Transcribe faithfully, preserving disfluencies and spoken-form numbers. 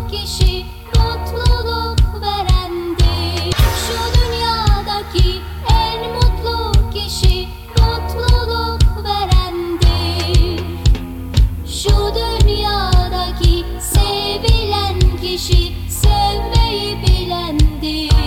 kişi mutluluk verendir. Şu dünyadaki en mutlu kişi mutluluk verendir. Şu dünyadaki sevilen kişi sevmeyi bilendir.